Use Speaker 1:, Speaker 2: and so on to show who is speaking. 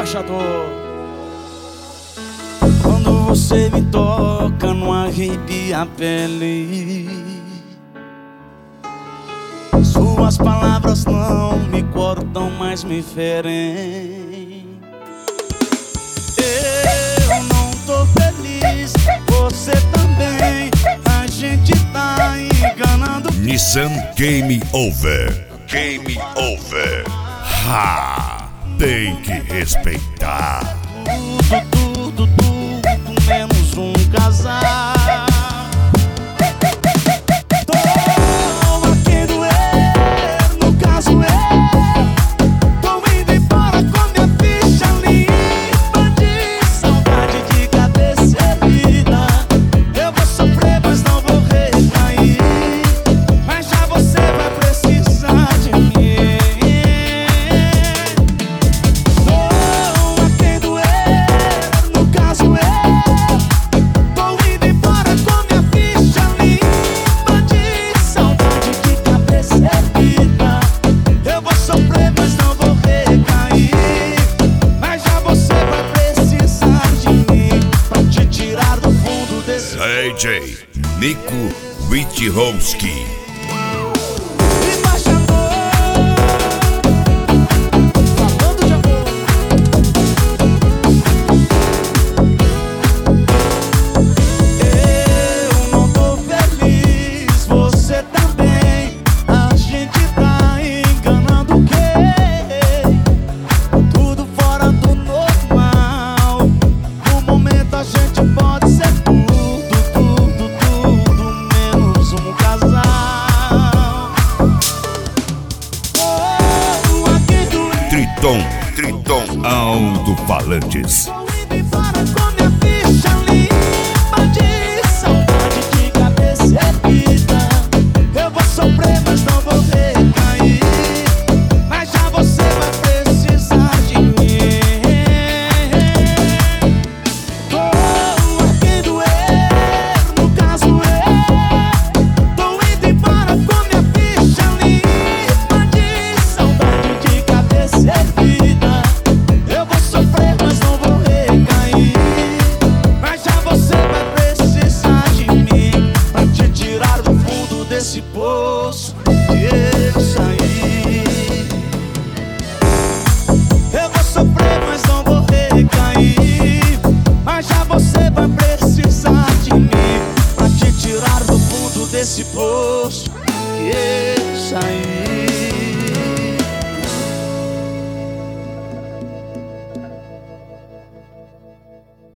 Speaker 1: embaixador. Quando você me toca, não arrepia a pele. Suas palavras não me cortam, mas me ferem. Eu não tô feliz, você também. A gente tá enganando.
Speaker 2: Nissan Game Over. Game Over. Ha! Tem que respeitar.
Speaker 1: Tudo, menos um casal. Tô a quem doer, no caso tô indo embora com minha ficha limpa de saudade de cabeça erguida. Eu vou sofrer, mas não vou recair. Mas já você vai precisar de mim. Tô a quem doer, no caso tô indo embora com minha ficha limpa de saudade de cabeça erguida. Eu vou sofrer, mas não vou recair. Mas já você vai precisar de mim pra te tirar do fundo desse
Speaker 2: AJ Nico Witchowski.
Speaker 1: embaixador. Falando de amor. Eu não tô feliz, você também. A gente tá enganando o quê? Tudo fora do normal. No momento a gente pode ser tudo, menos um casal. Oh, aqui do
Speaker 2: Triton Alto-Falantes.